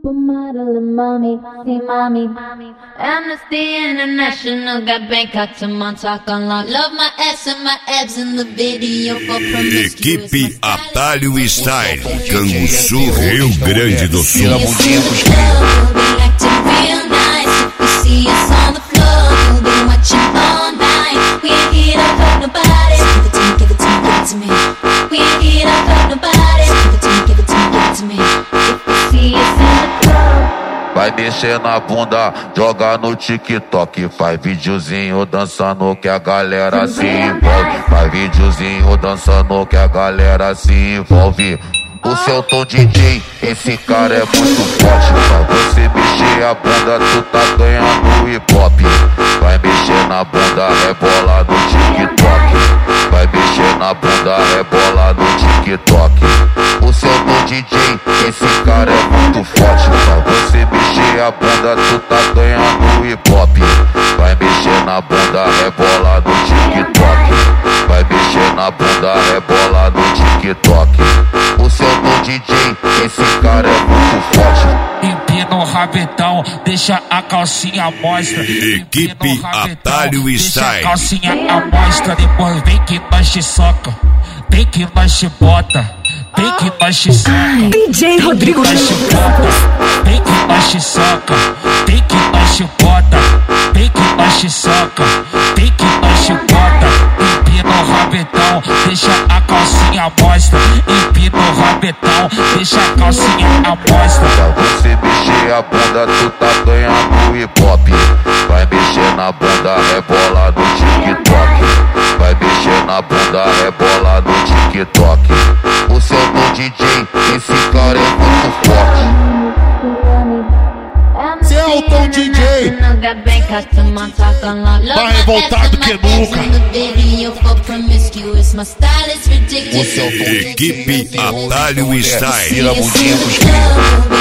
Supermodel and mommy, see mommy. Amnesty International got Bangkok to Montauk on lock. Love my ass and my abs in the video for promiscuous. Equipe Atalho Style, Canguçu, Rio Grande do Sul. Vai mexer na bunda, joga no TikTok. Faz videozinho dançando que a galera se envolve. Faz videozinho dançando que a galera se envolve. O seu tom DJ, esse cara é muito forte. Pra você mexer a bunda, tu tá ganhando hip hop. Vai mexer na bunda, rebola no TikTok. Vai mexer na bunda, rebola no TikTok. O seu tom DJ, esse cara é muito forte. Pra você mexer a bunda, tu tá ganhando hip hop. Vai mexer na bunda, rebola no TikTok. Vai mexer na bunda, rebola no TikTok. O seu tom DJ, esse cara é muito forte. Empina o rabetão, deixa a calcinha mostra. Equipe Atalho Deixa a Style. calcinha à mostra, depois vem que nós te soca. Vem que nós te bota. Vem que nós te soca. DJ Rodrigo Vem que nós te bota. Vem que nós te soca. Vem que nós te bota. Vem que nós te soca. Vem que nós te bota. Empina o rabetão, deixa a calcinha mostra. Empina o rabetão, deixa a calcinha à mostra. Pra você mexer a bunda, tu tá ganhando hip hop. Vai mexer na bunda, rebola no TikTok. Vai mexer na bunda, rebola no TikTok. O seu tom DJ, esse cara é muito forte. Cê é o Tom DJ, mais revoltado que nunca. O seu tom DJ, Equipe Atalho Style. tira a bundinha pros